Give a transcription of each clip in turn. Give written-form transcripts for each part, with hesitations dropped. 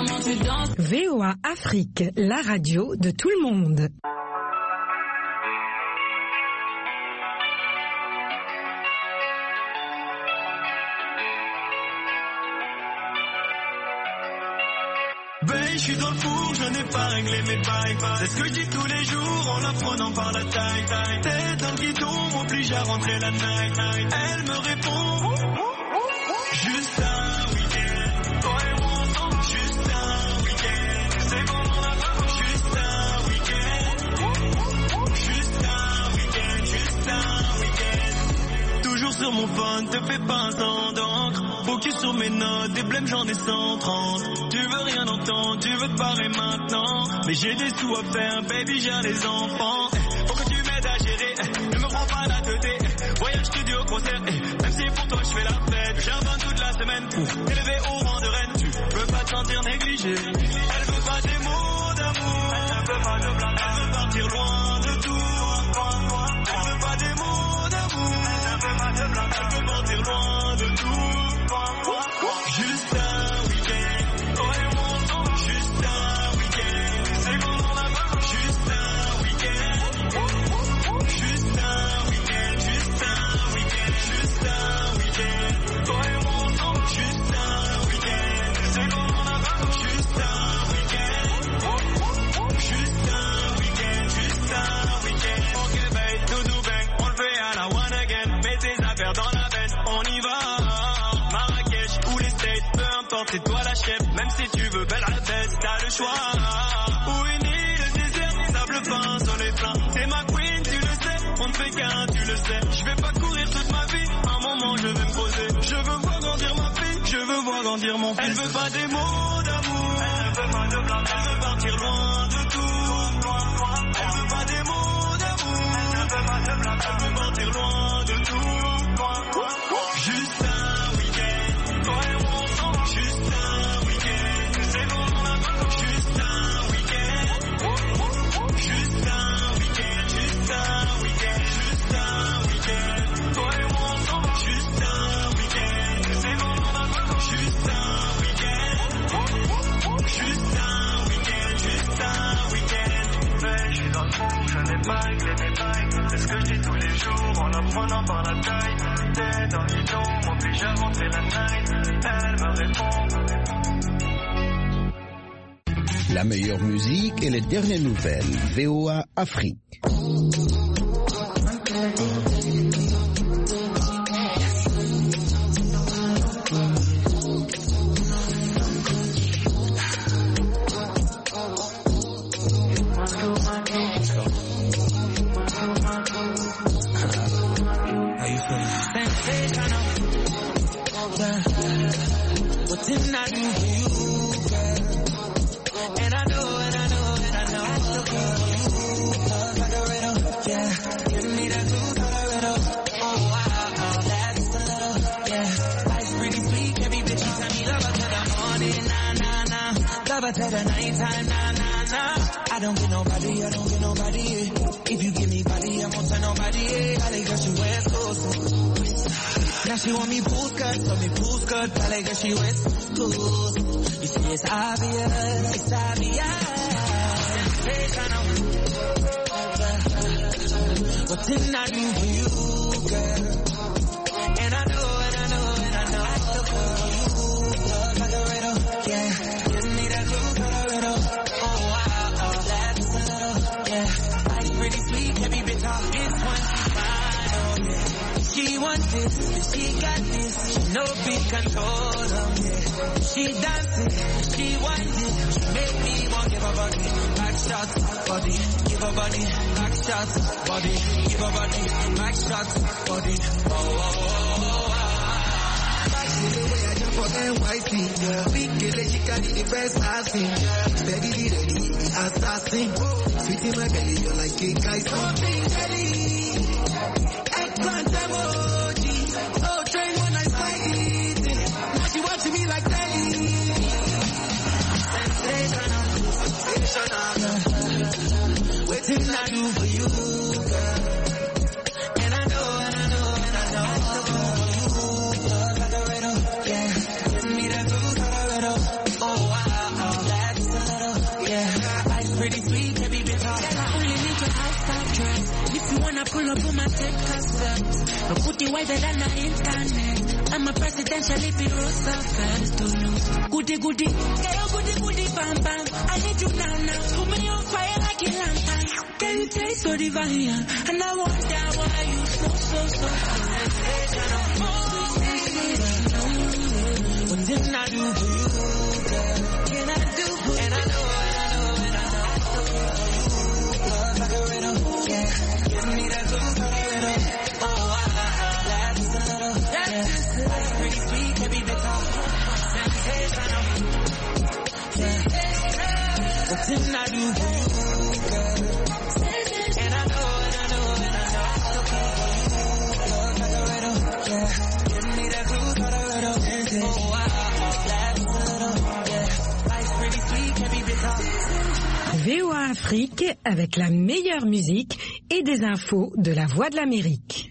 comment tu danses. VOA Afrique, la radio de tout le monde. Je suis dans le four, je n'ai pas réglé mes bails. C'est ce que je dis tous les jours en la prenant par la taille. Tête dans le guidon, m'oblige à rentrer la night. Elle me répond, juste un week-end. Toi et moi ensemble, juste un week-end. C'est bon, on a pas, juste un week-end. Juste un week-end, juste un week-end. Toujours sur mon phone, te fais pas un sang d'encre. Focus sur mes notes, des blèmes j'en ai 130. Tu veux rien entendre, tu veux te barrer maintenant. Mais j'ai des sous à faire, baby j'ai des enfants. Faut que tu m'aides à gérer, ne me prends pas la tête. Voyage studio concert, même si pour toi je fais la fête. J'abonne toute la semaine pour t'élever au rang de reine. Tu peux pas te sentir négligé. Elle veut pas des mots d'amour, elle veut pas de blabla. Elle veut partir loin de tout. Elle veut pas des mots d'amour, elle veut pas de blabla. Elle veut partir loin de tout. Juste un week-end, toi et moi ensemble, juste un week-end. C'est bon, on a pas, juste un week-end. Juste un week-end, juste un week-end, juste un week-end. Toi et moi ensemble, juste un week-end. C'est bon, on a pas, juste un week-end. Juste un week-end, juste un week-end. Ok, babe, tout bang, on le fait à la one again. Mets tes affaires dans la benne, on y va. C'est toi la chef, même si tu veux belle rabaisse, t'as le choix. Où est né le désert, sable fin sur les flancs. T'es ma queen, tu le sais, on ne fait qu'un, tu le sais. Je vais pas courir toute ma vie, un moment je vais me poser. Je veux voir grandir ma fille, je veux voir grandir mon fils. Elle veut pas des mots d'amour, elle veut pas de blanc, elle veut partir loin de tout. Elle veut pas des mots d'amour, elle veut pas de blanc, elle veut partir loin de tout. Juste un week-end, toi et moi ensemble, juste un week-end. C'est bon, on a pas, juste un week-end. Juste un week-end, juste un week-end, juste un week-end. Toi et moi ensemble, juste un week-end. C'est bon, on a pas, juste un week-end. Juste un week-end, juste un week-end. Mais je suis dans le fond, je n'ai pas réglé mes bails. C'est ce que je dis tous les jours en la prenant par la taille. T'es dans le guidon, m'oblige à rentrer la night. Elle me répond. La meilleure musique et les dernières nouvelles. VOA Afrique. What didn't I do for you, girl? And I know, and I know, and I know I still care for you. Love like a riddle, yeah. Give me that blue colorado. Oh wow, that's a little, yeah. Life's pretty sweet, every bitch you tell me love her till the morning, nah, nah, nah. Love her till the nighttime, nah, nah, nah. I don't get nobody, I don't get nobody, yeah. If you give me body, I won't tell nobody, yeah. I like girl, she West Coast. Now she want me pool skirt, tell me pool skirt, I like girl, she West Coast. You see it's obvious, it's obvious. Sensational. What didn't I do for you, girl? And I know, and I know, and I know I still call you. Love like a riddle, yeah. Give me that blue colorado. Oh wow, that's a little, yeah. Life's pretty sweet, every bitch off this one she fine, oh yeah. She wants this, she got this. She no big control, oh yeah. She dancing, she wants it. She make me want give her body, back shots, body, give her body, back shots, body, give her body, back shots, body. Oh, oh, oh, oh, oh. Back to the way I jump for NYC, yeah. Big killer, she can be the best I've seen, yeah. Steady, ready, the assassin. Sweet in my belly, you're like cake, I something jelly. Eggplant emoji, oh, train when I spike it. Now she watching me like Telly. Sensational, sensational. Waiting I do for you, girl. And I know, and I know, and I know I still call you. Love like a riddle, yeah. Give me that blue colorado. Oh wow, for my take concept. A booty wiser than the internet. I'm a presidential bureau suffers to lose. Goody goody, girl goody goody bam bam. I need you now. Put me on fire like a lantern. Can you taste so divine? And I wonder why you so sensational. What didn't I do for you, girl? Can I do for you? And I know. Love like a riddle, yeah. Give me that blue riddle. Oh, that's a little, yeah. Life's pretty sweet, can be bitter. Sensational, yeah. What didn't I do for you, girl? And I know. Love like a riddle, yeah. Give me that blue riddle. Oh, that's a little, yeah. Life's pretty sweet, can be bitter. VOA Afrique avec la meilleure musique et des infos de la Voix de l'Amérique.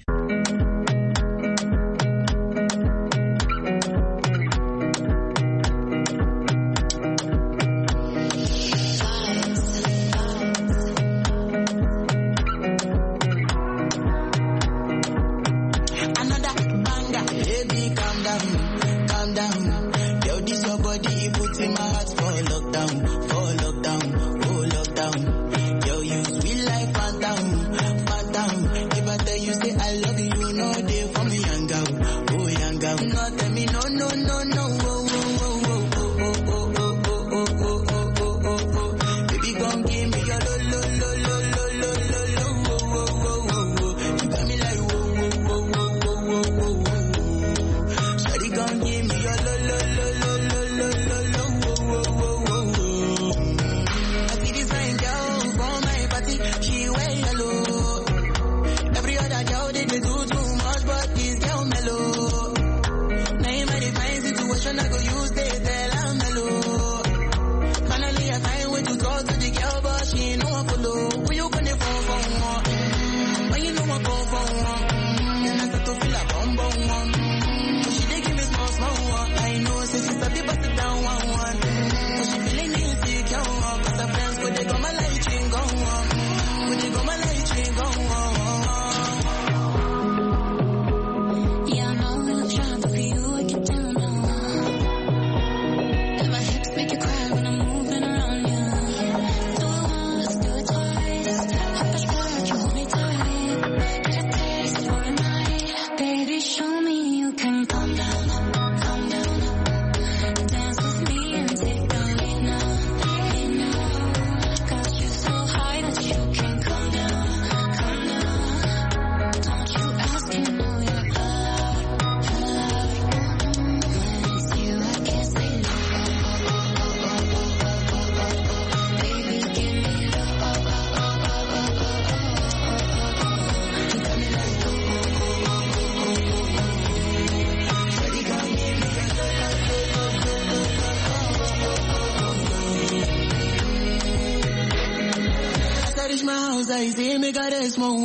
I say, make her rest more.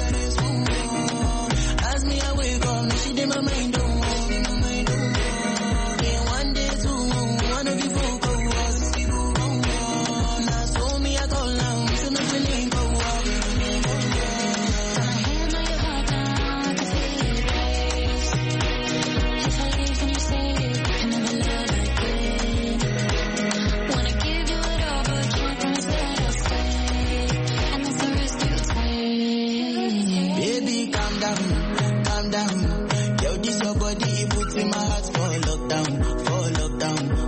As me, I wake up, she did my mind, don't walk. Then one day, two, one of you focus. Now, so me, I go down, so me feeling go up. My hand on your heart now, I can feel it race. If I leave, then you say you can never love again. Wanna give you it all, but can't promise that I'll stay. And that's the risk you take. Baby, calm down, calm down. Yo, this your body, it puts in my heart for lockdown, for lockdown.